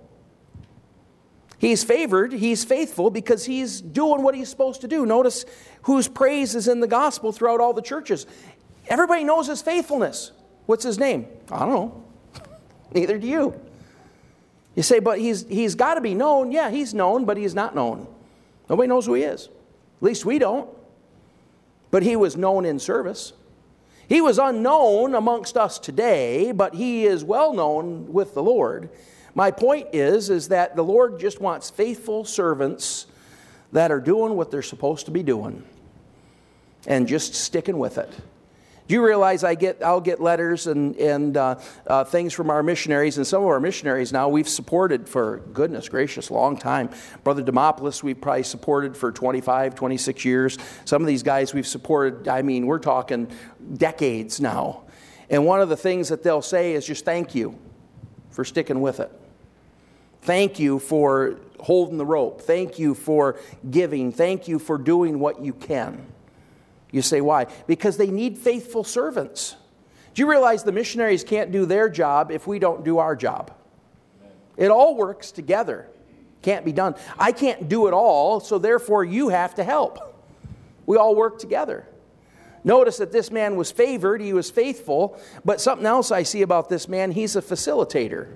He's favored, he's faithful because he's doing what he's supposed to do. Notice whose praise is in the gospel throughout all the churches. Everybody knows his faithfulness. What's his name? I don't know. Neither do you. You say, but he's got to be known. Yeah, he's known, but he's not known. Nobody knows who he is. At least we don't. But he was known in service. He was unknown amongst us today, but he is well known with the Lord. My point is that the Lord just wants faithful servants that are doing what they're supposed to be doing and just sticking with it. Do you realize I'll get letters and things from our missionaries, and some of our missionaries now we've supported for, goodness gracious, a long time. Brother Demopoulos we've probably supported for 25, 26 years. Some of these guys we've supported, we're talking decades now. And one of the things that they'll say is just thank you for sticking with it. Thank you for holding the rope. Thank you for giving. Thank you for doing what you can. You say, why? Because they need faithful servants. Do you realize the missionaries can't do their job if we don't do our job? It all works together. Can't be done. I can't do it all, so therefore you have to help. We all work together. Notice that this man was favored, he was faithful, but something else I see about this man, he's a facilitator.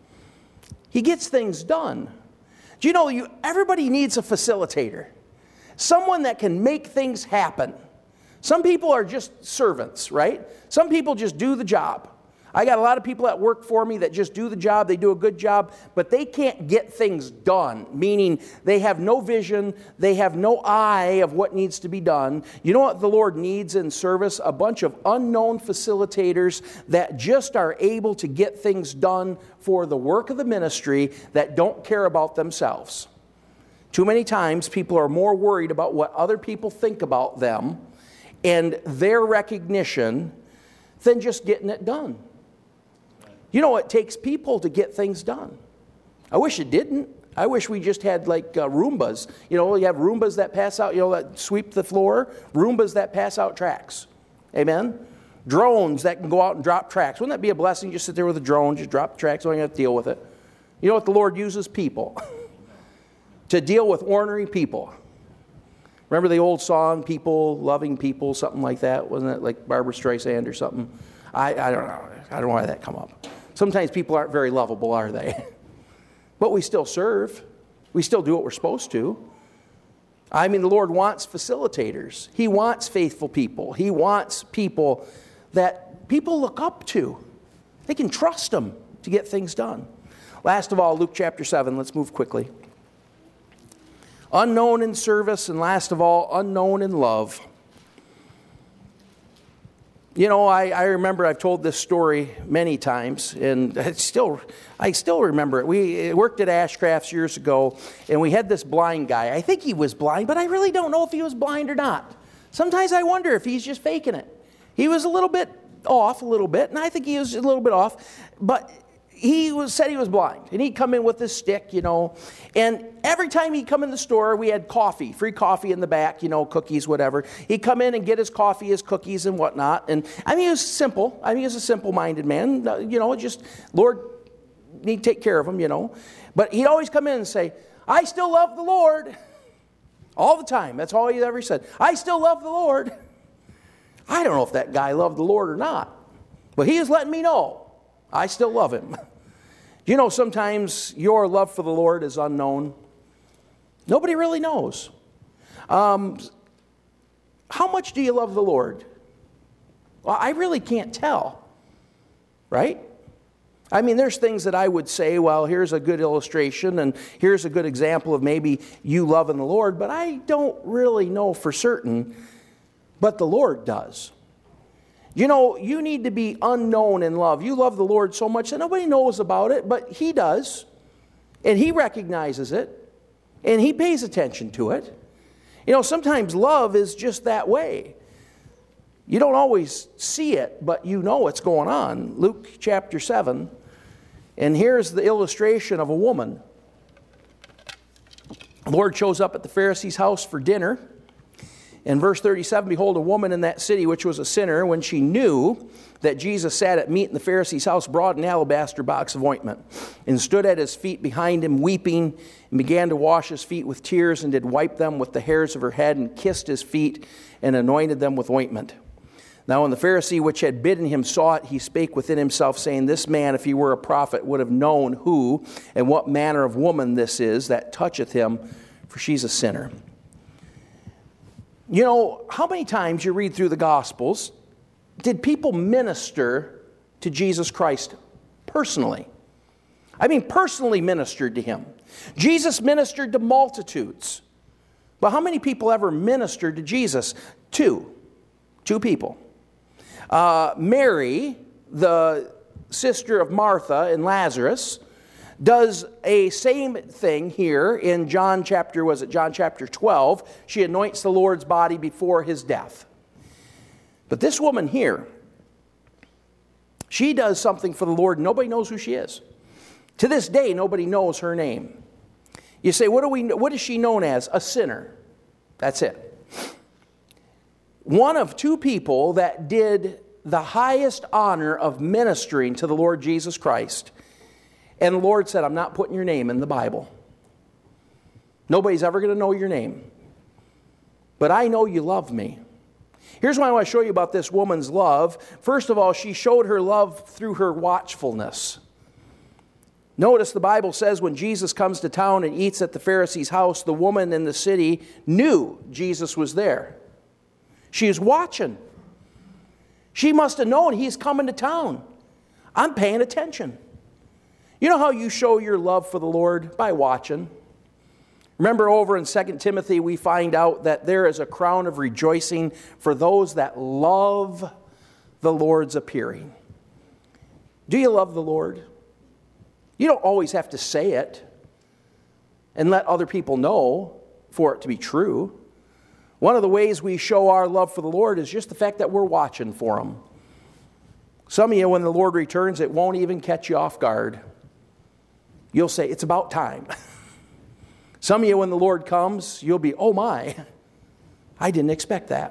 He gets things done. Do you know, everybody needs a facilitator. Someone that can make things happen. Some people are just servants, right? Some people just do the job. I got a lot of people that work for me that just do the job. They do a good job, but they can't get things done, meaning they have no vision. They have no eye of what needs to be done. You know what the Lord needs in service? A bunch of unknown facilitators that just are able to get things done for the work of the ministry that don't care about themselves. Too many times people are more worried about what other people think about them and their recognition than just getting it done. You know, it takes people to get things done. I wish it didn't. I wish we just had like Roombas. You know, you have Roombas that pass out, that sweep the floor. Roombas that pass out tracks. Amen? Drones that can go out and drop tracks. Wouldn't that be a blessing? Just sit there with a drone, just drop the tracks, don't even have to deal with it. You know what the Lord uses? People. To deal with ornery people. Remember the old song, People, Loving People, something like that? Wasn't it like Barbara Streisand or something? I don't know. I don't know why that come up. Sometimes people aren't very lovable, are they? But we still serve. We still do what we're supposed to. The Lord wants facilitators. He wants faithful people. He wants people that people look up to. They can trust them to get things done. Last of all, Luke chapter 7. Let's move quickly. Unknown in service, and last of all, unknown in love. You know, I remember I've told this story many times, and I still remember it. We worked at Ashcrafts years ago, and we had this blind guy. I think he was blind, but I really don't know if he was blind or not. Sometimes I wonder if he's just faking it. He was a little bit off, and I think he was a little bit off, but said he was blind, and he'd come in with this stick, and every time he'd come in the store, we had coffee, free coffee in the back, cookies, whatever. He'd come in and get his coffee, his cookies, and whatnot, and he was simple. He was a simple-minded man, just, Lord, need to take care of him, But he'd always come in and say, I still love the Lord. All the time. That's all he ever said. I still love the Lord. I don't know if that guy loved the Lord or not, but he is letting me know. I still love him. Sometimes your love for the Lord is unknown. Nobody really knows. How much do you love the Lord? Well, I really can't tell. Right? There's things that I would say, well, here's a good illustration, and here's a good example of maybe you loving the Lord, but I don't really know for certain, but the Lord does. You need to be unknown in love. You love the Lord so much that nobody knows about it, but He does. And He recognizes it. And He pays attention to it. Sometimes love is just that way. You don't always see it, but you know what's going on. Luke chapter 7. And here's the illustration of a woman. The Lord shows up at the Pharisee's house for dinner. In verse 37, behold, a woman in that city, which was a sinner, when she knew that Jesus sat at meat in the Pharisee's house, brought an alabaster box of ointment, and stood at his feet behind him, weeping, and began to wash his feet with tears, and did wipe them with the hairs of her head, and kissed his feet, and anointed them with ointment. Now when the Pharisee which had bidden him saw it, he spake within himself, saying, This man, if he were a prophet, would have known who and what manner of woman this is that toucheth him, for she's a sinner. How many times you read through the Gospels, did people minister to Jesus Christ personally? Personally ministered to Him. Jesus ministered to multitudes. But how many people ever ministered to Jesus? Two people. Mary, the sister of Martha and Lazarus, does a same thing here in John chapter 12. She anoints the Lord's body before his death. But this woman here, she does something for the Lord. Nobody knows who she is. To this day, nobody knows her name. You say, what is she known as? A sinner. That's it. One of two people that did the highest honor of ministering to the Lord Jesus Christ. And the Lord said, I'm not putting your name in the Bible. Nobody's ever going to know your name. But I know you love me. Here's what I want to show you about this woman's love. First of all, she showed her love through her watchfulness. Notice the Bible says when Jesus comes to town and eats at the Pharisee's house, the woman in the city knew Jesus was there. She was watching. She must have known he's coming to town. I'm paying attention. You know how you show your love for the Lord? By watching. Remember over in 2 Timothy we find out that there is a crown of rejoicing for those that love the Lord's appearing. Do you love the Lord? You don't always have to say it and let other people know for it to be true. One of the ways we show our love for the Lord is just the fact that we're watching for Him. Some of you, when the Lord returns, it won't even catch you off guard. You'll say, it's about time. Some of you, when the Lord comes, you'll be, oh my, I didn't expect that.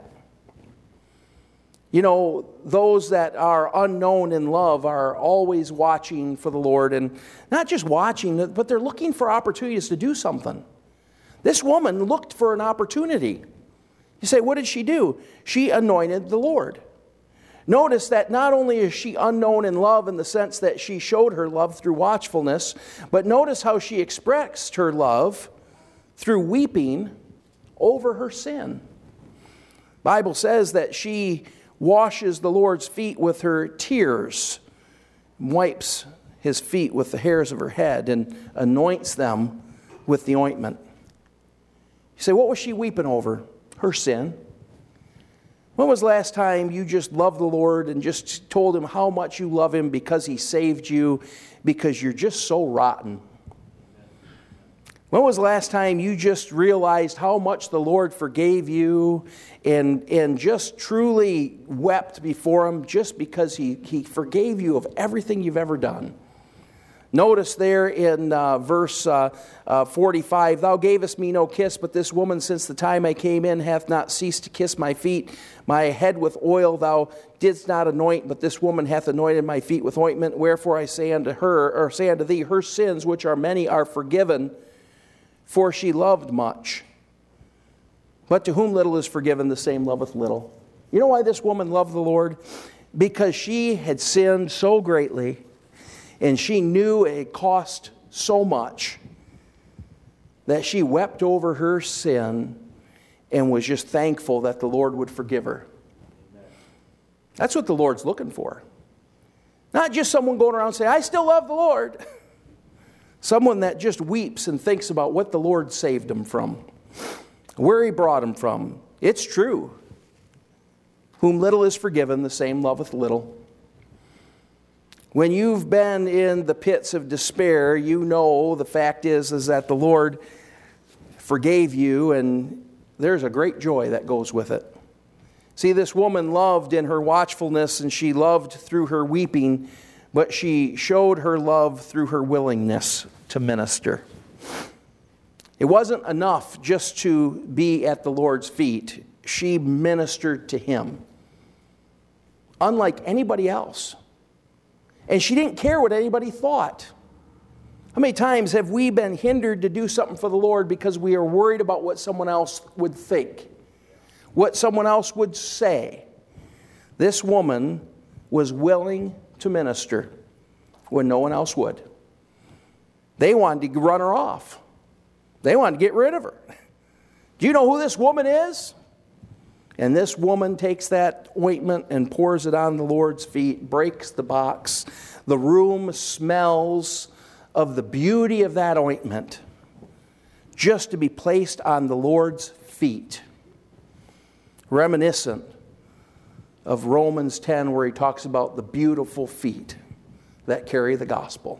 You know, those that are unknown in love are always watching for the Lord, and not just watching, but they're looking for opportunities to do something. This woman looked for an opportunity. You say, what did she do? She anointed the Lord. Notice that not only is she unknown in love in the sense that she showed her love through watchfulness, but notice how she expressed her love through weeping over her sin. The Bible says that she washes the Lord's feet with her tears, wipes His feet with the hairs of her head, and anoints them with the ointment. You say, what was she weeping over? Her sin. When was the last time you just loved the Lord and just told Him how much you love Him because He saved you, because you're just so rotten? When was the last time you just realized how much the Lord forgave you and just truly wept before Him just because He forgave you of everything you've ever done? Notice there in verse 45, Thou gavest me no kiss, but this woman since the time I came in hath not ceased to kiss my feet. My head with oil thou didst not anoint, but this woman hath anointed my feet with ointment. Wherefore I say unto thee, her sins, which are many, are forgiven, for she loved much. But to whom little is forgiven, the same loveth little. You know why this woman loved the Lord? Because she had sinned so greatly, and she knew it cost so much that she wept over her sin and was just thankful that the Lord would forgive her. That's what the Lord's looking for. Not just someone going around saying, I still love the Lord. Someone that just weeps and thinks about what the Lord saved him from, where He brought him from. It's true. Whom little is forgiven, the same loveth little. When you've been in the pits of despair, you know the fact is that the Lord forgave you, and there's a great joy that goes with it. See, this woman loved in her watchfulness, and she loved through her weeping, but she showed her love through her willingness to minister. It wasn't enough just to be at the Lord's feet. She ministered to Him, unlike anybody else. And she didn't care what anybody thought. How many times have we been hindered to do something for the Lord because we are worried about what someone else would think, what someone else would say? This woman was willing to minister when no one else would. They wanted to run her off. They wanted to get rid of her. Do you know who this woman is? And this woman takes that ointment and pours it on the Lord's feet, breaks the box. The room smells of the beauty of that ointment just to be placed on the Lord's feet, reminiscent of Romans 10 where he talks about the beautiful feet that carry the gospel.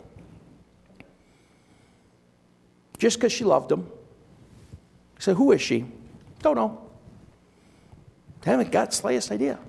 Just because she loved him. He said, who is she? Don't know. Haven't got the slightest idea.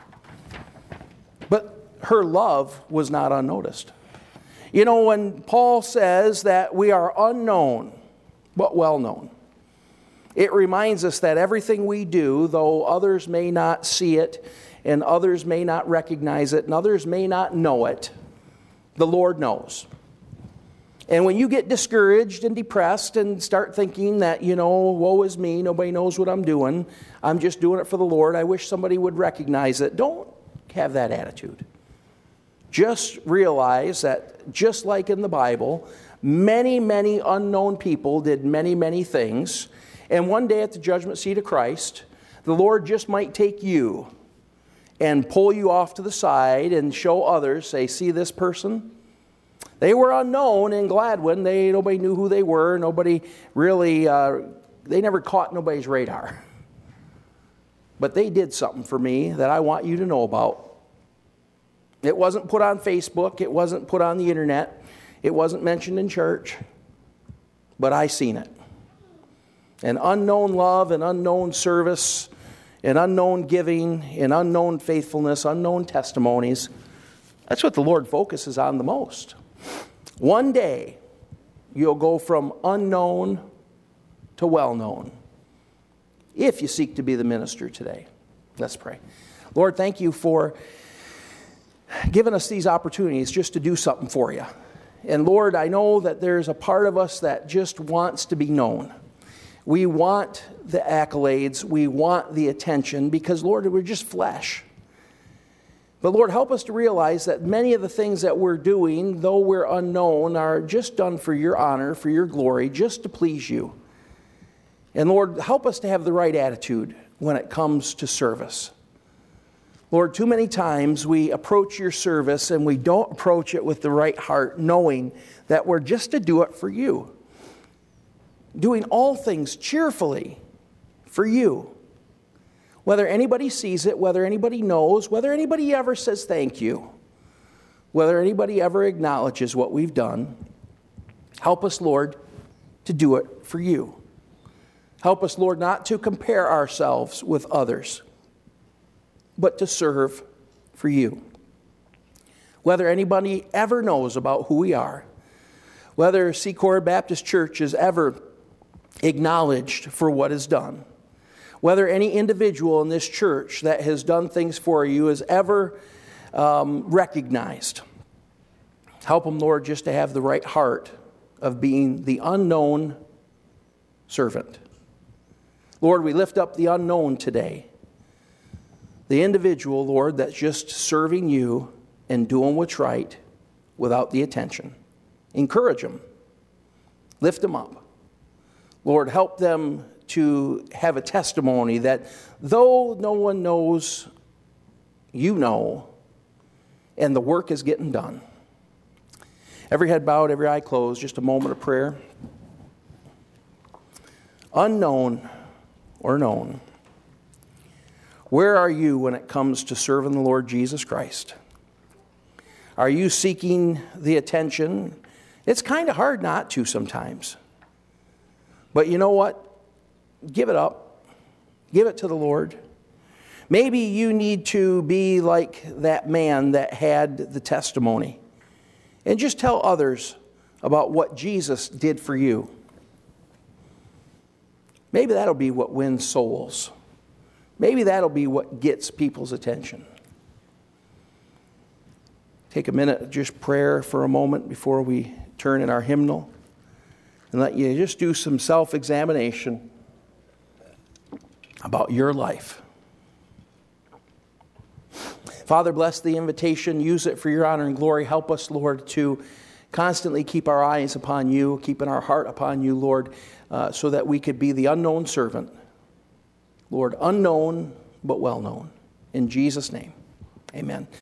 But her love was not unnoticed. You know, when Paul says that we are unknown, but well known, it reminds us that everything we do, though others may not see it, and others may not recognize it, and others may not know it, the Lord knows. And when you get discouraged and depressed and start thinking that, you know, woe is me, nobody knows what I'm doing, I'm just doing it for the Lord, I wish somebody would recognize it, don't have that attitude. Just realize that just like in the Bible, many, many unknown people did many, many things. And one day at the judgment seat of Christ, the Lord just might take you and pull you off to the side and show others, say, see this person? They were unknown in Gladwin. Nobody knew who they were. Nobody really, they never caught nobody's radar. But they did something for me that I want you to know about. It wasn't put on Facebook. It wasn't put on the internet. It wasn't mentioned in church. But I seen it. An unknown love, an unknown service, an unknown giving, an unknown faithfulness, unknown testimonies. That's what the Lord focuses on the most. One day, you'll go from unknown to well-known if you seek to be the minister today. Let's pray. Lord, thank you for giving us these opportunities just to do something for you. And Lord, I know that there's a part of us that just wants to be known. We want the accolades. We want the attention because, Lord, we're just flesh. But Lord, help us to realize that many of the things that we're doing, though we're unknown, are just done for your honor, for your glory, just to please you. And Lord, help us to have the right attitude when it comes to service. Lord, too many times we approach your service and we don't approach it with the right heart, knowing that we're just to do it for you. Doing all things cheerfully for you. Whether anybody sees it, whether anybody knows, whether anybody ever says thank you, whether anybody ever acknowledges what we've done, help us, Lord, to do it for you. Help us, Lord, not to compare ourselves with others, but to serve for you. Whether anybody ever knows about who we are, whether Secord Baptist Church is ever acknowledged for what is done, whether any individual in this church that has done things for you is ever recognized. Help them, Lord, just to have the right heart of being the unknown servant. Lord, we lift up the unknown today. The individual, Lord, that's just serving you and doing what's right without the attention. Encourage them. Lift them up. Lord, help them to have a testimony that though no one knows, you know, and the work is getting done. Every head bowed, every eye closed, just a moment of prayer. Unknown or known, where are you when it comes to serving the Lord Jesus Christ? Are you seeking the attention? It's kind of hard not to sometimes. But you know what? Give it up. Give it to the Lord. Maybe you need to be like that man that had the testimony and just tell others about what Jesus did for you. Maybe that'll be what wins souls. Maybe that'll be what gets people's attention. Take a minute of just prayer for a moment before we turn in our hymnal and let you just do some self-examination about your life. Father, bless the invitation. Use it for your honor and glory. Help us, Lord, to constantly keep our eyes upon you, keeping our heart upon you, Lord, so that we could be the unknown servant. Lord, unknown but well known. In Jesus' name, amen.